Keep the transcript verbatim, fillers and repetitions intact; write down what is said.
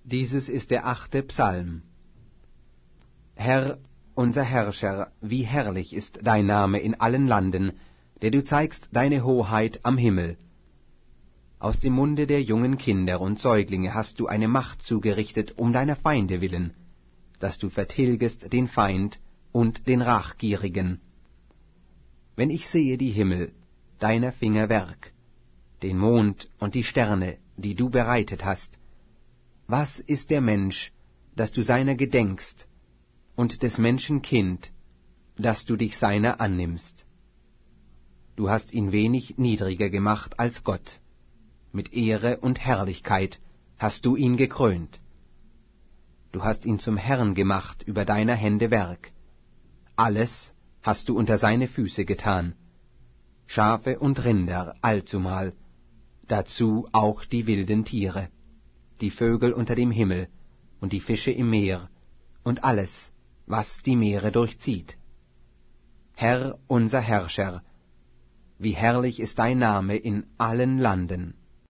Dieses ist der achte Psalm. Herr, unser Herrscher, wie herrlich ist dein Name in allen Landen, der du zeigst deine Hoheit am Himmel. Aus dem Munde der jungen Kinder und Säuglinge hast du eine Macht zugerichtet um deiner Feinde willen, dass du vertilgest den Feind und den Rachgierigen. Wenn ich sehe die Himmel, deiner Finger Werk, den Mond und die Sterne, die du bereitet hast, was ist der Mensch, dass du seiner gedenkst, und des Menschen Kind, dass du dich seiner annimmst? Du hast ihn wenig niedriger gemacht als Gott. Mit Ehre und Herrlichkeit hast du ihn gekrönt. Du hast ihn zum Herrn gemacht über deiner Hände Werk. Alles hast du unter seine Füße getan. Schafe und Rinder allzumal, dazu auch die wilden Tiere, die Vögel unter dem Himmel und die Fische im Meer und alles, was die Meere durchzieht. Herr, unser Herrscher, wie herrlich ist dein Name in allen Landen.